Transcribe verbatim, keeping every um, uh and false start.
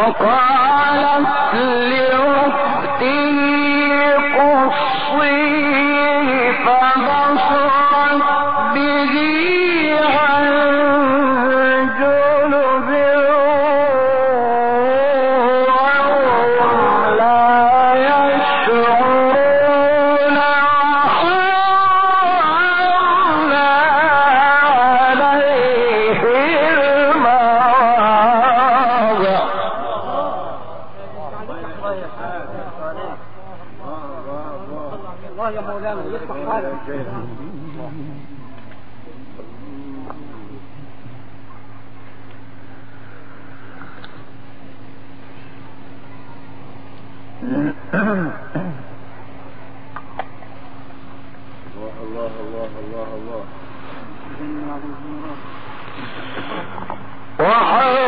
وقالت لأخته قصيه فبصرت به عن جنب وهم لا يشعرون وحرمنا عليه المواضع. الله يا مولانا يصلح حالك. الله الله الله الله وحرمنا